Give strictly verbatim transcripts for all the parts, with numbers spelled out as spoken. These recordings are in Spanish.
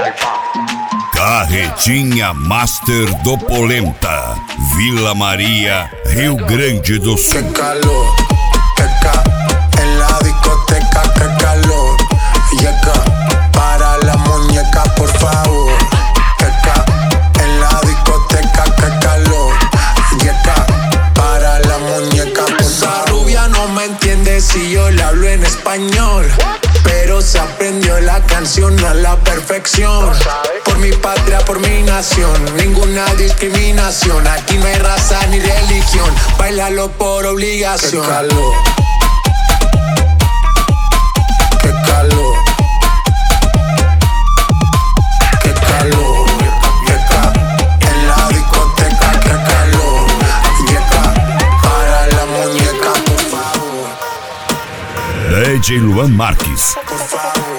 Carretinha Master do Polenta, Vila Maria, Rio Grande do Sul. Qué calor, teca, en la discoteca, qué calor. Yeca, para la muñeca, por favor. Teca, en la discoteca, qué calor. Yeca, para la muñeca, por favor. Esa rubia no me entiende si yo le hablo en español, pero se aprendió la canción a la perfección. Por mi patria, por mi nación, ninguna discriminación. Aquí no hay raza ni religión, bailalo por obligación. Qué calor, qué calor, qué calor. Yeca, en la discoteca, qué calor. Yeca, para la muñeca, por favor. D J Luan Marques. Por favor.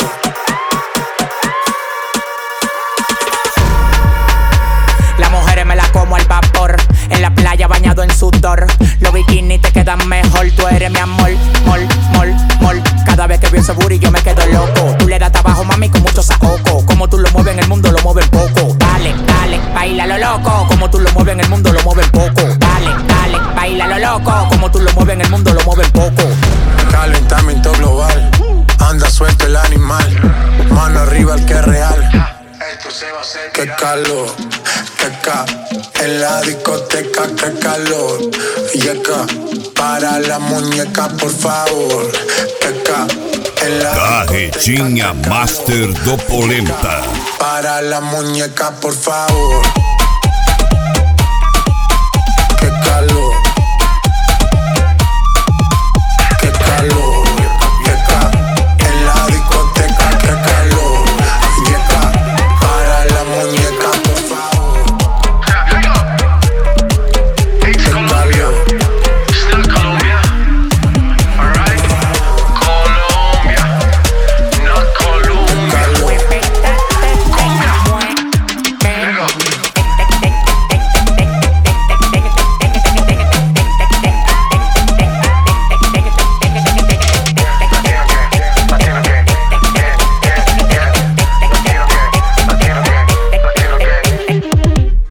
Las mujeres me las como al vapor, en la playa bañado en sudor. Los bikinis te quedan mejor, tú eres mi amor, mol, mol, mol. Cada vez que veo ese booty yo me quedo loco. Tú le das trabajo, mami, con mucho saoco. Como tú lo mueves en el mundo, lo mueves poco. Dale, dale, baila lo loco. Como tú lo mueves en el mundo, lo mueves poco. Dale, dale, baila lo loco. Como tú lo mueves en el mundo, lo mueves poco. Calentamiento global, anda suelto el animal. Mano arriba el que es real. Qué calor, qué ca, en la discoteca, qué calor. Yeca, para la muñeca, por favor. Qué ca, en la Carretinha Master do Polenta. para la muñeca, por favor.